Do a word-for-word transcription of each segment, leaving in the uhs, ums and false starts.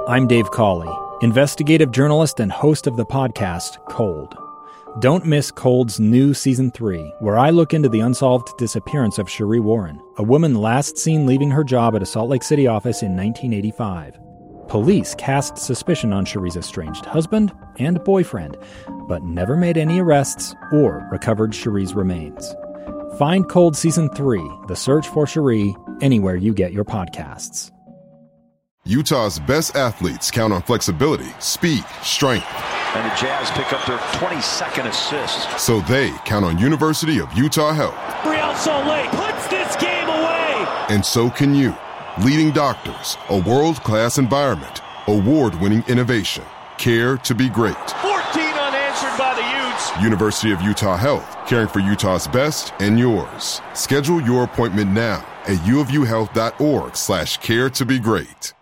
I'm Dave Cawley, investigative journalist and host of the podcast Cold. Don't miss Cold's new Season three, where I look into the unsolved disappearance of Cherie Warren, a woman last seen leaving her job at a Salt Lake City office in nineteen eighty-five. Police cast suspicion on Cherie's estranged husband and boyfriend, but never made any arrests or recovered Cherie's remains. Find Cold Season three, The Search for Cherie, anywhere you get your podcasts. Utah's best athletes count on flexibility, speed, strength. And the Jazz pick up their twenty-second assist. So they count on University of Utah Health. Real Salt Lake puts this game away. And so can you. Leading doctors, a world-class environment, award-winning innovation, care to be great. fourteen unanswered by the Utes. University of Utah Health, caring for Utah's best and yours. Schedule your appointment now at uofuhealth.org slash care to be great.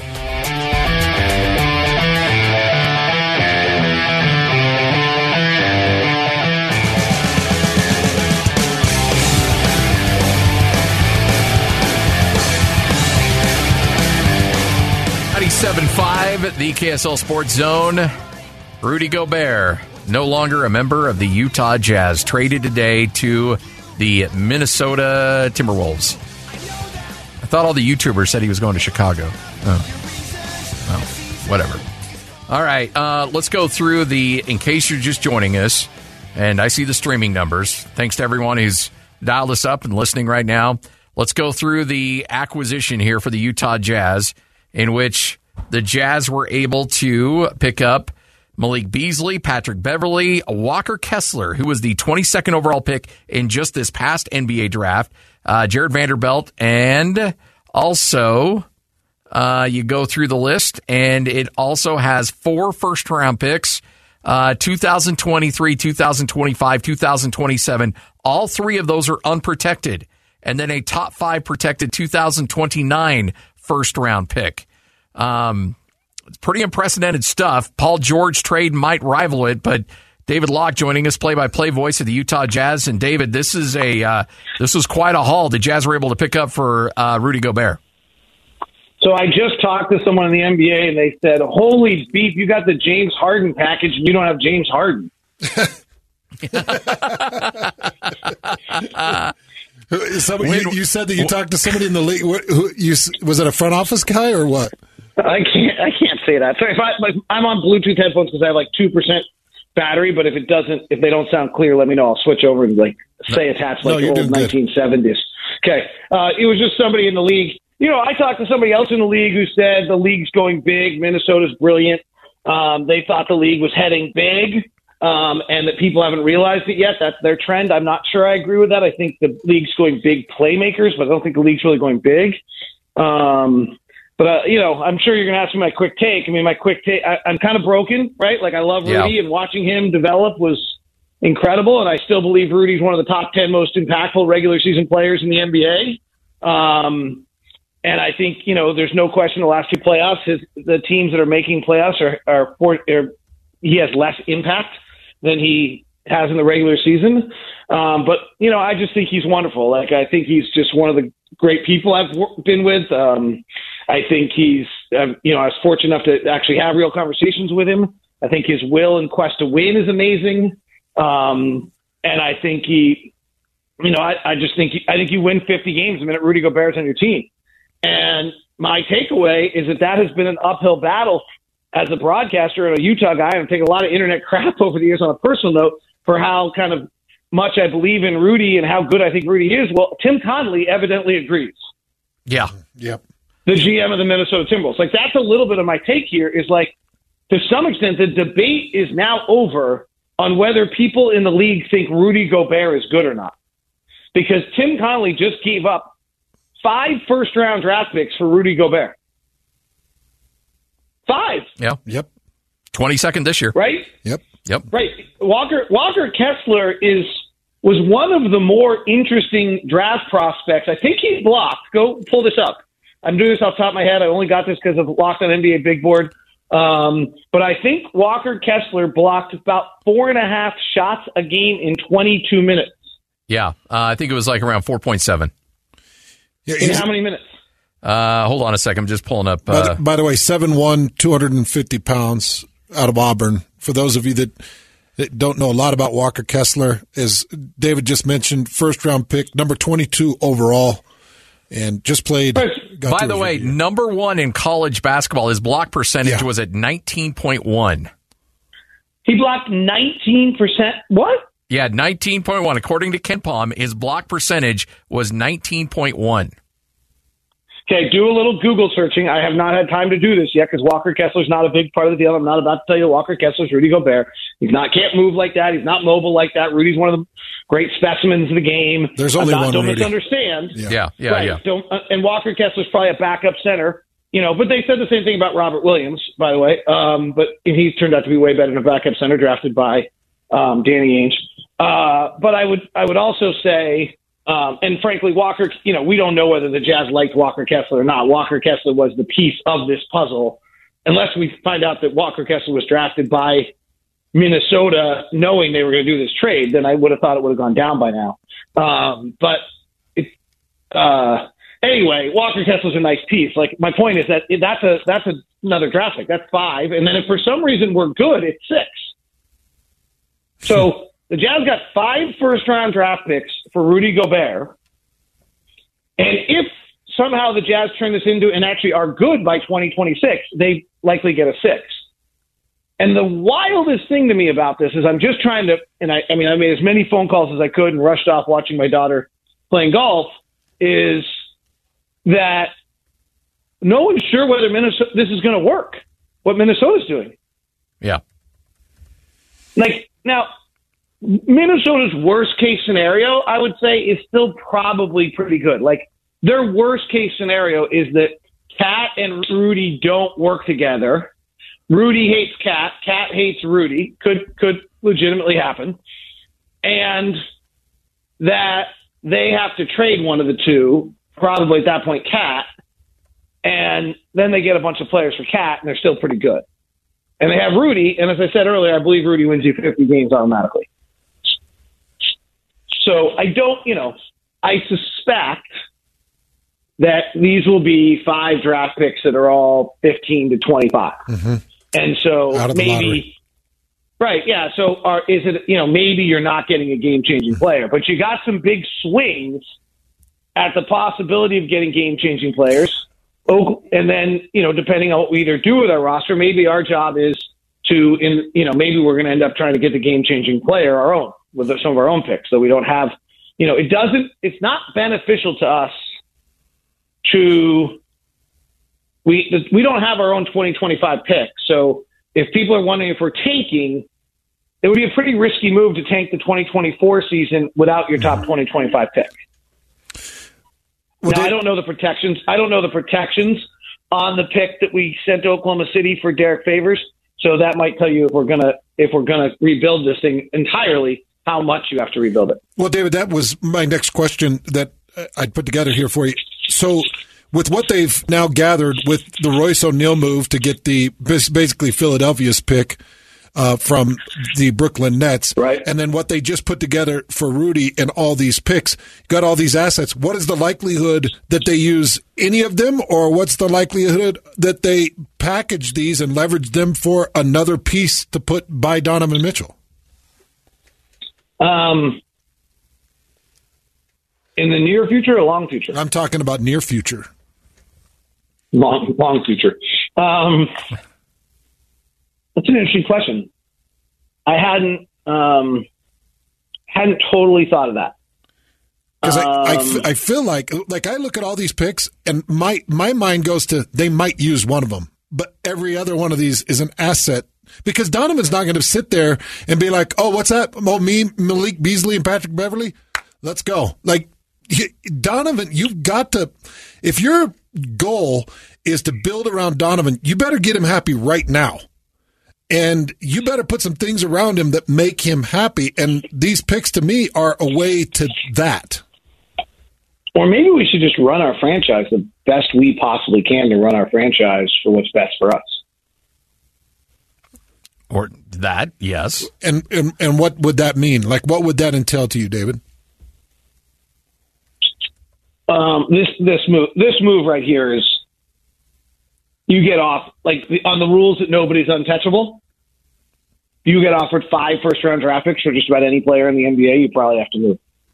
ninety-seven point five, the K S L Sports Zone. Rudy Gobert, no longer a member of the Utah Jazz, traded today to the Minnesota Timberwolves. I thought all the YouTubers said he was going to Chicago. Oh, oh whatever. All right, uh, let's go through the, in case you're just joining us, and I see the streaming numbers. Thanks to everyone who's dialed us up and listening right now. Let's go through the acquisition here for the Utah Jazz, in which the Jazz were able to pick up Malik Beasley, Patrick Beverley, Walker Kessler, who was the twenty-second overall pick in just this past N B A draft, uh, Jared Vanderbilt, and also uh, you go through the list, and it also has four first-round picks, uh, two thousand twenty-three, two thousand twenty-five, two thousand twenty-seven. All three of those are unprotected, and then a top five protected two thousand twenty-nine first-round pick. Um, it's pretty unprecedented stuff. Paul George trade might rival it, but David Locke joining us, play-by-play voice of the Utah Jazz. And David, this is a uh, this was quite a haul the Jazz were able to pick up for uh, Rudy Gobert. So I just talked to someone in the N B A, and they said, "Holy beef, you got the James Harden package, and you don't have James Harden." Somebody, you, you said that you talked to somebody in the league. What, who, you, was it a front office guy or what? I can't. I can't say that. So if I, like, I'm on Bluetooth headphones because I have like two percent battery. But if it doesn't, if they don't sound clear, let me know. I'll switch over and like say attached like no, the old nineteen seventies. Okay. Uh, it was just somebody in the league. You know, I talked to somebody else in the league who said the league's going big. Minnesota's brilliant. Um, they thought the league was heading big. Um, and that people haven't realized it yet. That's their trend. I'm not sure I agree with that. I think the league's going big playmakers, but I don't think the league's really going big. Um, but, uh, you know, I'm sure you're going to ask me my quick take. I mean, my quick take, I, I'm kind of broken, right? Like, I love Rudy, yeah. and watching him develop was incredible, and I still believe Rudy's one of the top ten most impactful regular season players in the N B A. Um, and I think, you know, there's no question the last two playoffs, his, the teams that are making playoffs are, are, for, are he has less impact than he has in the regular season. Um, but, you know, I just think he's wonderful. Like, I think he's just one of the great people I've been with. Um, I think he's, uh, you know, I was fortunate enough to actually have real conversations with him. I think his will and quest to win is amazing. Um, and I think he, you know, I, I just think, he, I think you win fifty games the minute Rudy Gobert's on your team. And my takeaway is that that has been an uphill battle as a broadcaster and a Utah guy. I'm taking a lot of internet crap over the years on a personal note for how kind of much I believe in Rudy and how good I think Rudy is. Well, Tim Connolly evidently agrees. Yeah. Yep. The G M of the Minnesota Timberwolves. Like, that's a little bit of my take here is like, to some extent, the debate is now over on whether people in the league think Rudy Gobert is good or not. Because Tim Connolly just gave up five first-round draft picks for Rudy Gobert. Five. Yeah. Yep. twenty-second this year. Right? Yep. Yep. Right. Walker Walker Kessler is was one of the more interesting draft prospects. I think he's blocked. Go pull this up. I'm doing this off the top of my head. I only got this because of Locked on N B A Big Board. Um, but I think Walker Kessler blocked about four and a half shots a game in twenty-two minutes. Yeah. Uh, I think it was like around four point seven. Yeah, in how many minutes? Uh, hold on a second. I'm just pulling up. Uh, by, the, by the way, seven one, two hundred fifty pounds out of Auburn. For those of you that, that don't know a lot about Walker Kessler, as David just mentioned, first-round pick, number twenty-two overall, and just played. By the way, year. number one in college basketball, his block percentage yeah. was at nineteen point one. He blocked nineteen percent. What? Yeah, nineteen point one. According to KenPom, his block percentage was nineteen point one. Okay, do a little Google searching. I have not had time to do this yet because Walker Kessler's not a big part of the deal. I'm not about to tell you Walker Kessler's Rudy Gobert. He's not can't move like that. He's not mobile like that. Rudy's one of the great specimens of the game. There's only not, one Don't Rudy. misunderstand. Yeah, yeah, yeah. right. yeah. Don't, uh, and Walker Kessler's probably a backup center. You know, but they said the same thing about Robert Williams, by the way. Um, but he's turned out to be way better than a backup center drafted by um, Danny Ainge. Uh, but I would I would also say. Um, and frankly, Walker, you know, we don't know whether the Jazz liked Walker Kessler or not. Walker Kessler was the piece of this puzzle. Unless we find out that Walker Kessler was drafted by Minnesota knowing they were going to do this trade, then I would have thought it would have gone down by now. Um, but it, uh, anyway, Walker Kessler's a nice piece. Like my point is that that's a that's a, another draft pick. That's five. And then if for some reason we're good, it's six. So the Jazz got five first-round draft picks for Rudy Gobert. And if somehow the Jazz turn this into and actually are good by twenty twenty-six, they likely get a six. And the wildest thing to me about this is I'm just trying to, and I, I mean, I made as many phone calls as I could and rushed off watching my daughter playing golf, is that no one's sure whether Minnesota, this is going to work, what Minnesota's doing. Yeah. Like, now, Minnesota's worst case scenario, I would say, is still probably pretty good. Like, their worst case scenario is that Cat and Rudy don't work together. Rudy hates Cat. Cat hates Rudy. Could could legitimately happen. And that they have to trade one of the two, probably at that point Cat, and then they get a bunch of players for Cat, and they're still pretty good. And they have Rudy, and as I said earlier, I believe Rudy wins you fifty games automatically. So I don't, you know, I suspect that these will be five draft picks that are all fifteen to twenty-five. Mm-hmm. And so maybe, right, yeah, so are, is it, you know, maybe you're not getting a game-changing player, but you got some big swings at the possibility of getting game-changing players. And then, you know, depending on what we either do with our roster, maybe our job is to, in you know, maybe we're going to end up trying to get the game-changing player our own with some of our own picks. So we don't have, you know, it doesn't, it's not beneficial to us to, we, we don't have our own twenty twenty-five pick. So if people are wondering if we're tanking, it would be a pretty risky move to tank the twenty twenty-four season without your top twenty twenty-five pick. Well, now, they, I don't know the protections. I don't know the protections on the pick that we sent to Oklahoma City for Derek Favors. So that might tell you if we're gonna if we're gonna rebuild this thing entirely, how much you have to rebuild it. Well, David, that was my next question that I'd put together here for you. So, with what they've now gathered with the Royce O'Neal move to get the basically Philadelphia's pick uh, from the Brooklyn Nets, right, and then what they just put together for Rudy and all these picks, got all these assets. What is the likelihood that they use any of them, or what's the likelihood that they package these and leverage them for another piece to put by Donovan Mitchell? Um, in the near future or long future? I'm talking about near future. Long, long future. Um, that's an interesting question. I hadn't um, hadn't totally thought of that. Because um, I, I, f- I feel like like I look at all these picks and my my mind goes to they might use one of them, but every other one of these is an asset. Because Donovan's not going to sit there and be like, oh, what's that? Oh, me, Malik Beasley, and Patrick Beverly? Let's go. Like, Donovan, you've got to, if your goal is to build around Donovan, you better get him happy right now. And you better put some things around him that make him happy. And these picks, to me, are a way to that. Or maybe we should just run our franchise the best we possibly can to run our franchise for what's best for us. Or that, yes. And, and and what would that mean? Like, what would that entail to you, David? um, this this move this move right here is you get off like the, on the rules that nobody's untouchable. You get offered five first round draft picks for just about any player in the N B A. You probably have to move.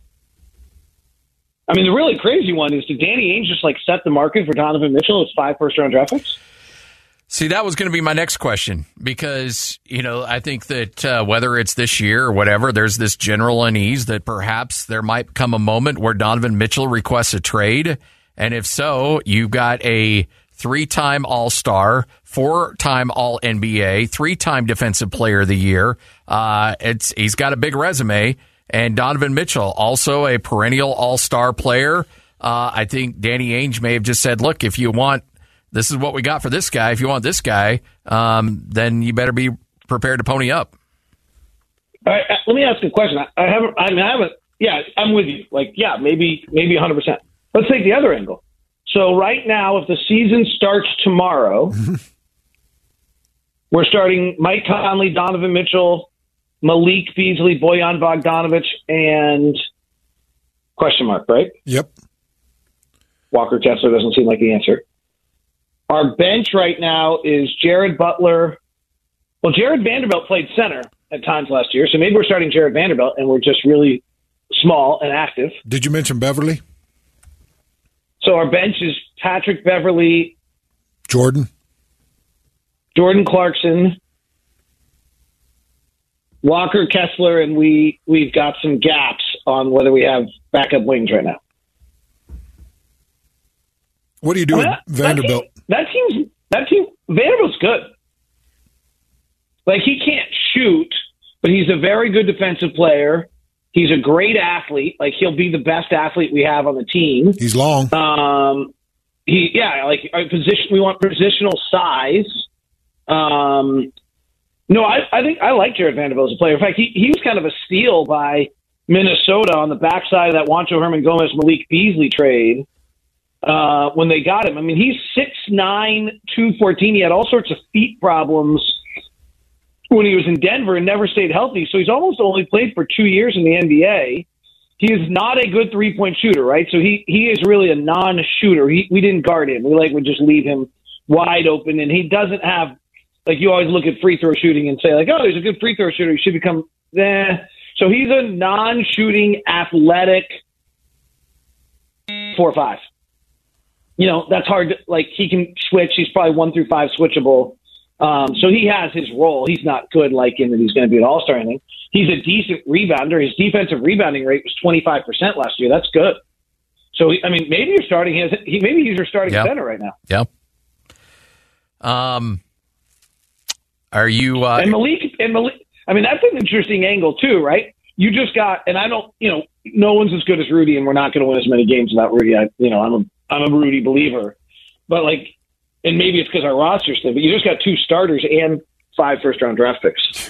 I mean, the really crazy one is did Danny Ainge just like set the market for Donovan Mitchell as five first round draft picks? See, that was going to be my next question because, you know, I think that uh, whether it's this year or whatever, there's this general unease that perhaps there might come a moment where Donovan Mitchell requests a trade. And if so, you've got a three-time All-Star, four-time All-N B A, three-time Defensive Player of the Year. Uh, it's he's got a big resume. And Donovan Mitchell, also a perennial All-Star player. Uh, I think Danny Ainge may have just said, look, if you want this is what we got for this guy. If you want this guy, um, then you better be prepared to pony up. All right, let me ask a question. I, I haven't. I mean, I haven't. Yeah, I'm with you. Like, yeah, maybe, maybe one hundred percent. Let's take the other angle. So right now, if the season starts tomorrow, we're starting Mike Conley, Donovan Mitchell, Malik Beasley, Bojan Bogdanovic, and question mark, right? Yep. Walker Kessler doesn't seem like the answer. Our bench right now is Jared Butler. Well, Jared Vanderbilt played center at times last year, so maybe we're starting Jared Vanderbilt, and we're just really small and active. Did you mention Beverly? So our bench is Patrick Beverly, Jordan, Jordan Clarkson, Walker Kessler, and we, we've got some gaps on whether we have backup wings right now. What do you do I mean, with that, Vanderbilt? That team, that team, Vanderbilt's good. Like, he can't shoot, but he's a very good defensive player. He's a great athlete. Like, he'll be the best athlete we have on the team. He's long. Um, he, yeah, like our position. We want positional size. Um, no, I, I think I like Jared Vanderbilt as a player. In fact, he, he was kind of a steal by Minnesota on the backside of that Juancho Herman Gomez Malik Beasley trade. Uh, when they got him, I mean, he's six nine, two fourteen. He had all sorts of feet problems when he was in Denver and never stayed healthy. So he's almost only played for two years in the N B A. He is not a good three-point shooter, right? So he, he is really a non-shooter. He, we didn't guard him. We like would just leave him wide open, and he doesn't have like you always look at free throw shooting and say like, oh, he's a good free throw shooter. He should become eh. So he's a non-shooting, athletic four or five. You know, that's hard to, like, he can switch. He's probably one through five switchable. Um, so he has his role. He's not good, like, in that he's going to be an all-star or anything. He's a decent rebounder. His defensive rebounding rate was twenty-five percent last year. That's good. So, I mean, maybe you're starting his, he, maybe he's your starting yep. center right now. Yeah. Um, are you, uh, and Malik, and Malik, I mean, that's an interesting angle too, right? You just got, and I don't, you know, no one's as good as Rudy, and we're not going to win as many games without Rudy. I, you know, I'm a, I'm a Rudy believer, but like, and maybe it's because our roster's thin, but you just got two starters and five first round draft picks.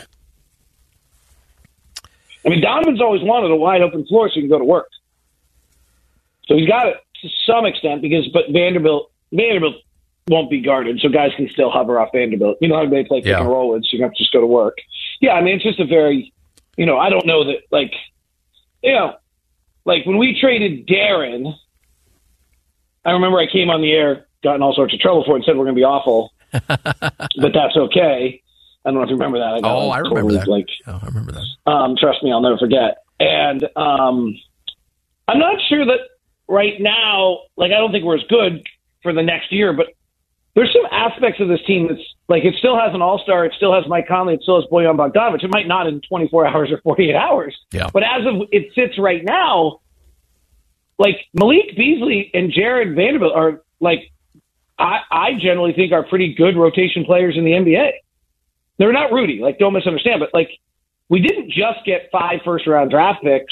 I mean, Donovan's always wanted a wide open floor so he can go to work. So he's got it to some extent because, but Vanderbilt, Vanderbilt won't be guarded, so guys can still hover off Vanderbilt. You know how they play pick yeah. and roll with, so you have to just go to work. Yeah, I mean, it's just a very, you know, I don't know that, like, you know, like when we traded Darren, I remember I came on the air, got in all sorts of trouble for it, and said we're going to be awful, but that's okay. I don't know if you remember that. I got oh, like, I remember totally, that. Like, oh, I remember that. Um, trust me, I'll never forget. And um, I'm not sure that right now, like, I don't think we're as good for the next year, but there's some aspects of this team that's, like, it still has an all-star, it still has Mike Conley, it still has Bojan Bogdanovic. It might not in twenty-four hours or forty-eight hours. Yeah. But as of it sits right now, like, Malik Beasley and Jared Vanderbilt are, like, I, I generally think are pretty good rotation players in the N B A. They're not Rudy, like, don't misunderstand, but, like, we didn't just get five first-round draft picks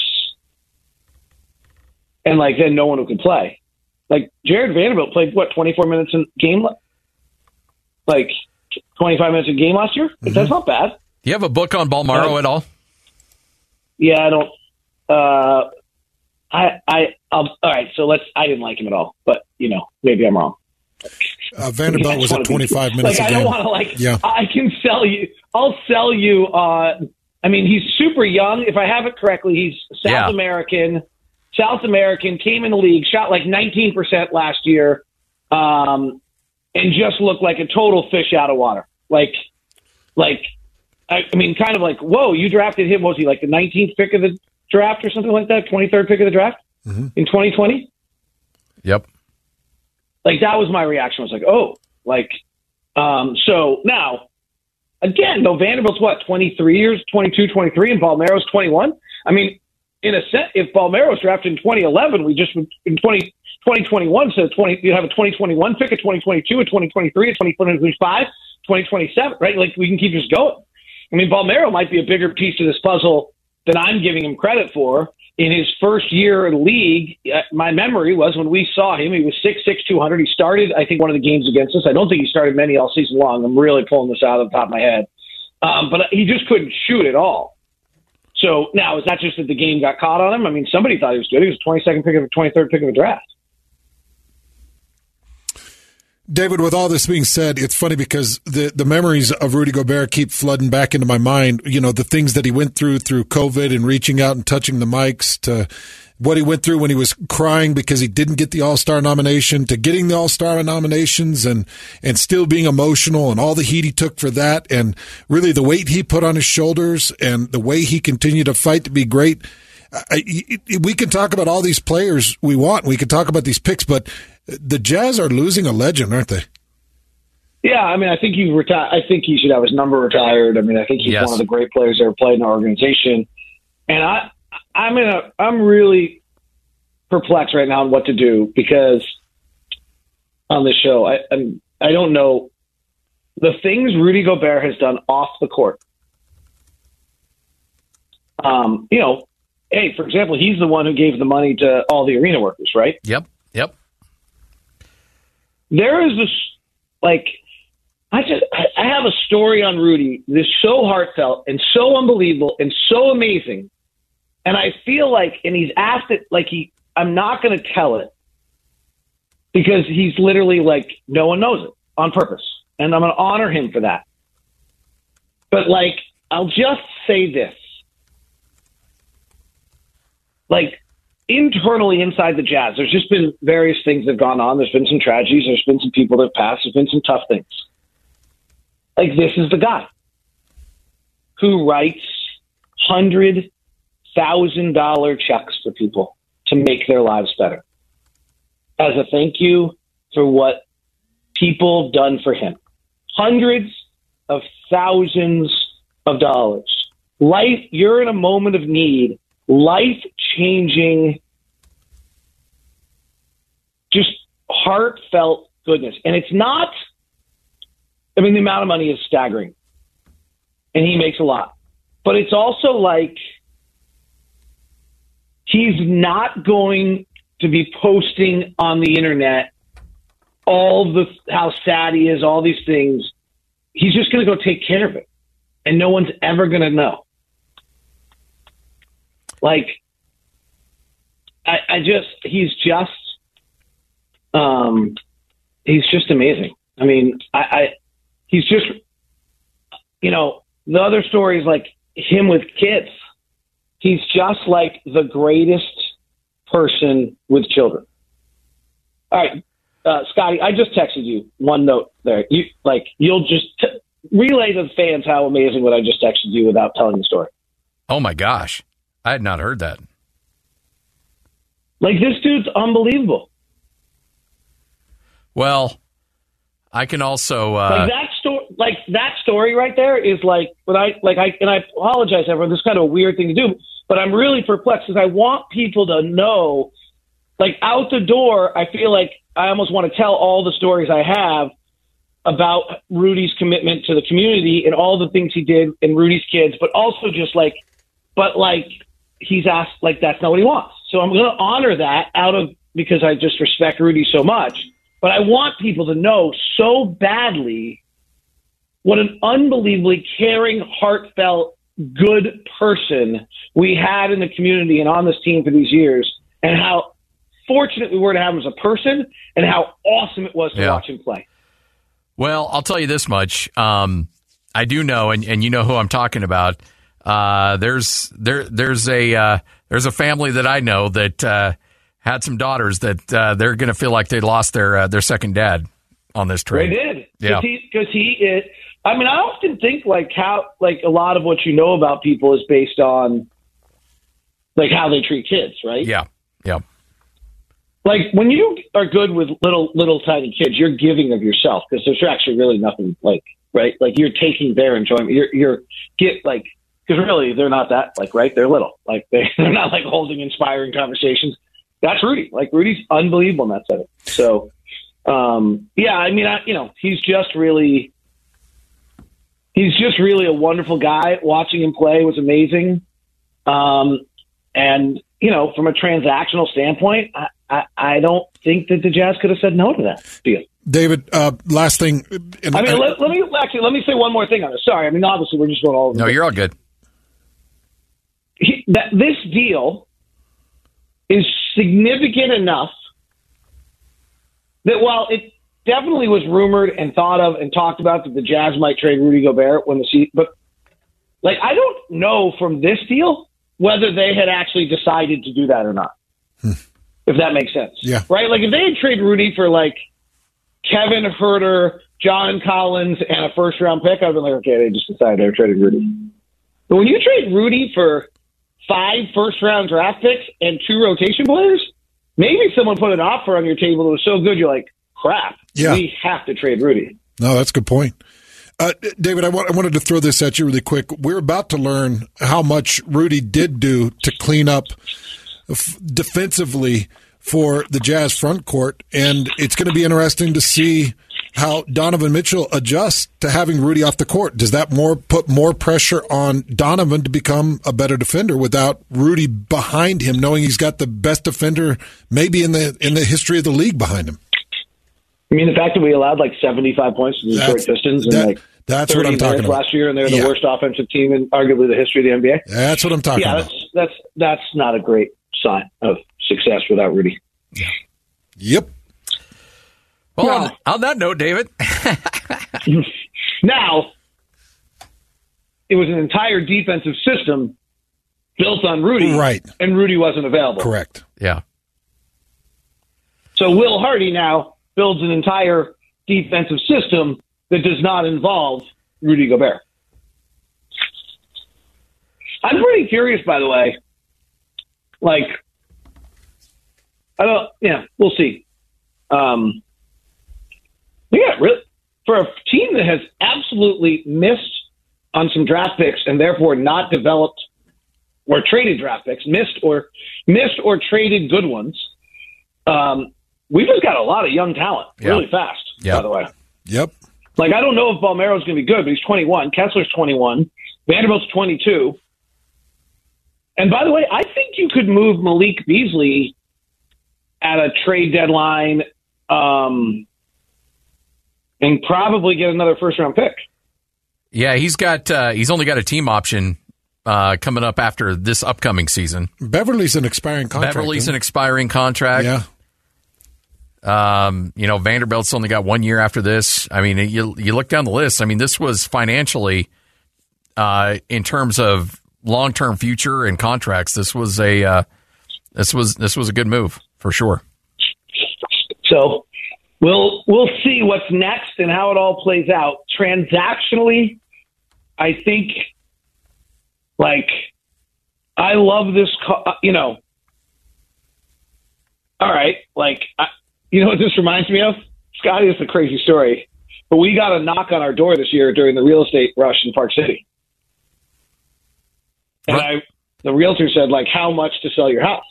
and, like, then no one who could play. Like, Jared Vanderbilt played, what, twenty-four minutes in game? Like, twenty-five minutes a game last year? Mm-hmm. That's not bad. Do you have a book on Bolmaro uh, at all? Yeah, I don't. Uh, I, I, I'll, all right, so let's, I didn't like him at all, but, you know, maybe I'm wrong. Uh, Vanderbilt was at twenty-five be, minutes like, a game. I don't want to, like, yeah. I can sell you, I'll sell you, uh, I mean, he's super young. If I have it correctly, he's South yeah. American, South American, came in the league, shot like nineteen percent last year, um, and just looked like a total fish out of water. Like, like, I, I mean, kind of like, whoa, you drafted him. Was he like the nineteenth pick of the draft or something like that? twenty-third pick of the draft mm-hmm. in twenty twenty? Yep. Like, that was my reaction. I was like, oh, like, um, so now, again, though, Vanderbilt's what, twenty-three years, twenty-two, twenty-three, and Balmero's twenty-one? I mean, in a sense, if Balmero was drafted in twenty eleven, we just, in twenty, twenty twenty-one, so twenty, you have a twenty twenty-one pick, a twenty twenty-two, a twenty twenty-three, a twenty twenty-five, twenty twenty-seven, right? Like, we can keep just going. I mean, Balmero might be a bigger piece to this puzzle than I'm giving him credit for. In his first year in the league, uh, my memory was when we saw him, he was six six, two hundred. He started, I think, one of the games against us. I don't think he started many all season long. I'm really pulling this out of the top of my head. Um, but he just couldn't shoot at all. So now, is that just that the game got caught on him? I mean, somebody thought he was good. He was a twenty-second pick of a twenty-third pick of a draft. David, with all this being said, it's funny because the, the memories of Rudy Gobert keep flooding back into my mind. You know, the things that he went through through COVID and reaching out and touching the mics, to what he went through when he was crying because he didn't get the All-Star nomination, to getting the All-Star nominations and, and still being emotional, and all the heat he took for that, and really the weight he put on his shoulders and the way he continued to fight to be great. I, we can talk about all these players we want. We can talk about these picks, but the Jazz are losing a legend, aren't they? Yeah, I mean, I think he reti- I think he should have his number retired. I mean, I think he's yes. one of the great players that ever played in our organization. And I, I'm in a, I'm really perplexed right now on what to do, because on this show, I, I'm, I don't know the things Rudy Gobert has done off the court. Um, you know. Hey, for example, he's the one who gave the money to all the arena workers, right? Yep, yep. There is this, like, I just, I have a story on Rudy that's so heartfelt and so unbelievable and so amazing. And I feel like, and he's asked it, like, he, I'm not going to tell it because he's literally like, no one knows it on purpose. And I'm going to honor him for that. But, like, I'll just say this. Like, internally inside the Jazz, there's just been various things that have gone on. There's been some tragedies. There's been some people that have passed. There's been some tough things. Like, this is the guy who writes one hundred thousand dollars checks for people to make their lives better as a thank you for what people have done for him. Hundreds of thousands of dollars. Life, you're in a moment of need. Life-changing, just heartfelt goodness. And it's not, I mean, the amount of money is staggering. And he makes a lot. But it's also like, he's not going to be posting on the internet all the, how sad he is, all these things. He's just going to go take care of it. And no one's ever going to know. Like, I, I just, he's just, um, he's just amazing. I mean, I, I, he's just, you know, the other story is like him with kids. He's just like the greatest person with children. All right, uh, Scotty, I just texted you one note there. You like, you'll just t- relay to the fans how amazing what I just texted you without telling the story. Oh my gosh. I had not heard that. Like, this dude's unbelievable. Well, I can also uh... like that story. Like that story right there is like, but I like I and I apologize, everyone. This is kind of a weird thing to do, but I'm really perplexed because I want people to know. Like, out the door, I feel like I almost want to tell all the stories I have about Rudy's commitment to the community and all the things he did and Rudy's kids, but also just like, but like. He's asked, like, that's not what he wants. So I'm going to honor that out of, because I just respect Rudy so much. But I want people to know so badly what an unbelievably caring, heartfelt, good person we had in the community and on this team for these years, and how fortunate we were to have him as a person, and how awesome it was to yeah. watch him play. Well, I'll tell you this much. Um, I do know, and, and you know who I'm talking about. Uh, there's there there's a uh, there's a family that I know that uh, had some daughters that uh, they're going to feel like they lost their uh, their second dad on this trade. They did, yeah. Because he, he is. I mean, I often think like how like a lot of what you know about people is based on like how they treat kids, right? Yeah, yeah. Like when you are good with little little tiny kids, you're giving of yourself because there's actually really nothing like right. Like you're taking their enjoyment. You're you're get like. Because really, they're not that, like, right? They're little. Like, they, they're not, like, holding inspiring conversations. That's Rudy. Like, Rudy's unbelievable in that setting. So, um, yeah, I mean, I, you know, he's just really – he's just really a wonderful guy. Watching him play was amazing. Um, and, you know, from a transactional standpoint, I, I, I don't think that the Jazz could have said no to that deal. David, uh, last thing. I mean, let, let me actually let me say one more thing on it. Sorry, I mean, obviously, we're just going all over. No, you're all good. He, that this deal is significant enough that while it definitely was rumored and thought of and talked about that the Jazz might trade Rudy Gobert when the season, but like I don't know from this deal whether they had actually decided to do that or not. Hmm. If that makes sense, yeah, right? Like if they had traded Rudy for like Kevin Huerter, John Collins, and a first round pick, I'd been like, okay, they just decided they were trading Rudy. But when you trade Rudy for five first-round draft picks and two rotation players, maybe someone put an offer on your table that was so good you're like, crap, yeah. we have to trade Rudy. No, that's a good point. Uh, David, I, want, I wanted to throw this at you really quick. We're about to learn how much Rudy did do to clean up f- defensively for the Jazz front court, and it's going to be interesting to see how Donovan Mitchell adjusts to having Rudy off the court. Does that more put more pressure on Donovan to become a better defender without Rudy behind him, knowing he's got the best defender maybe in the in the history of the league behind him? I mean, the fact that we allowed like seventy-five points to the Detroit Pistons that, and like that's what I'm talking about last year, and they're the yeah. worst offensive team in arguably the history of the N B A. That's what I'm talking yeah, about. Yeah, that's, that's that's not a great sign of success without Rudy. Yeah. Yep. Well, now, on, on that note, David. Now, it was an entire defensive system built on Rudy, right? And Rudy wasn't available. Correct. Yeah. So Will Hardy now builds an entire defensive system that does not involve Rudy Gobert. I'm pretty curious, by the way. Like, I don't, yeah, we'll see. Um, yeah, really, for a team that has absolutely missed on some draft picks and therefore not developed or traded draft picks, missed or missed or traded good ones. Um, we've just got a lot of young talent really yeah. fast, yeah. by the way. Yep. Like, I don't know if Balmero's going to be good, but he's twenty-one. Kessler's twenty-one. Vanderbilt's twenty-two. And by the way, I think you could move Malik Beasley at a trade deadline um, and probably get another first-round pick. Yeah, he's got uh, he's only got a team option uh, coming up after this upcoming season. Beverly's an expiring contract. Beverly's an expiring contract. Yeah. Um, you know, Vanderbilt's only got one year after this. I mean, you you look down the list. I mean, this was financially, uh, in terms of long-term future and contracts, this was a uh, this was this was a good move for sure. So we'll we'll see what's next and how it all plays out. Transactionally, I think, like, I love this. You know, all right, like. I, You know what this reminds me of? Scotty, it's a crazy story. But we got a knock on our door this year during the real estate rush in Park City. And I, the realtor said, like, how much to sell your house?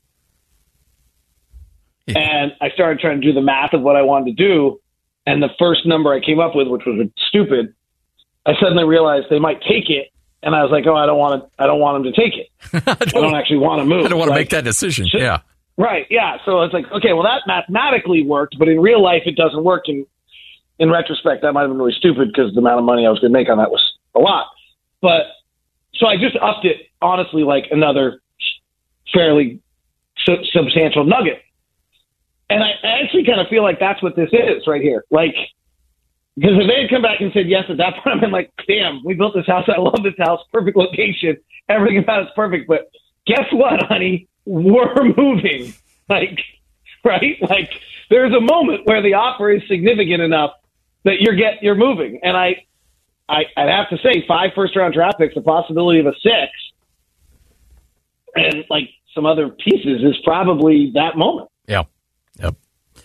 Yeah. And I started trying to do the math of what I wanted to do. And the first number I came up with, which was stupid, I suddenly realized they might take it. And I was like, oh, I don't want to, I don't want them to take it. I, don't, I don't actually want to move. I don't want to like, make that decision. So, yeah. Right, yeah. So it's like, okay, well, that mathematically worked, but in real life, it doesn't work. And in retrospect, that might have been really stupid because the amount of money I was going to make on that was a lot. But so I just upped it, honestly, like another fairly su- substantial nugget. And I, I actually kind of feel like that's what this is right here. Like, Because if they had come back and said yes at that point, I'm like, damn, we built this house. I love this house. Perfect location. Everything about it's perfect. But guess what, honey? We're moving. Like, right? Like, there's a moment where the offer is significant enough that you're get you're moving. And I, I I'd have to say, five first round draft picks, the possibility of a six, and like some other pieces is probably that moment. Yeah. Yep.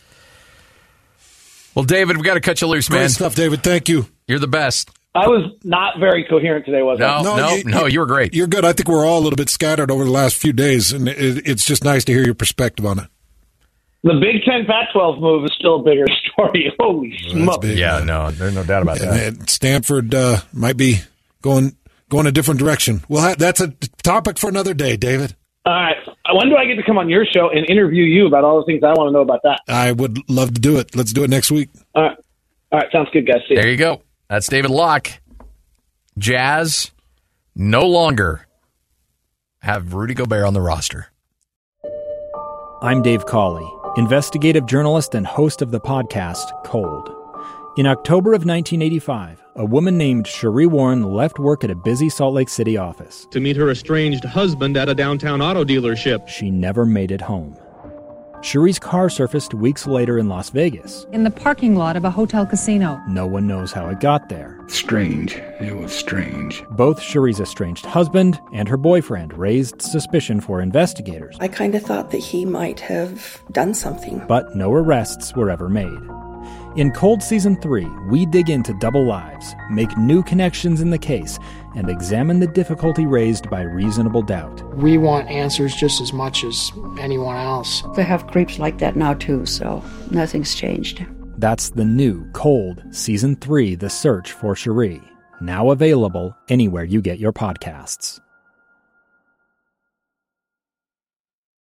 Well, David, we got to cut you loose, man. Great stuff, David. Thank you. You're the best. I was not very coherent today, was I? No, no, you, no, you were great. You're good. I think we're all a little bit scattered over the last few days, and it, it's just nice to hear your perspective on it. The Big Ten Pac twelve move is still a bigger story. Holy Well, smokes. big, Yeah, man. no, there's no doubt about And, that. and Stanford uh, might be going going a different direction. Well, ha- that's a topic for another day, David. All right. When do I get to come on your show and interview you about all the things I want to know about that? I would love to do it. Let's do it next week. All right. All right. Sounds good, guys. See ya. There you go. That's David Locke. Jazz no longer have Rudy Gobert on the roster. I'm Dave Cawley, investigative journalist and host of the podcast Cold. In October of nineteen eighty-five, a woman named Sheree Warren left work at a busy Salt Lake City office. to meet her estranged husband at a downtown auto dealership. She never made it home. Sheree's car surfaced weeks later in Las Vegas. in the parking lot of a hotel casino. No one knows how it got there. Strange. It was strange. Both Sheree's estranged husband and her boyfriend raised suspicion for investigators, I kind of thought that he might have done something. but no arrests were ever made. In Cold Season three, we dig into double lives, make new connections in the case, and examine the difficulty raised by reasonable doubt. We want answers just as much as anyone else. They have creeps like that now, too, so nothing's changed. That's the new Cold Season three, The Search for Sheree, now available anywhere you get your podcasts.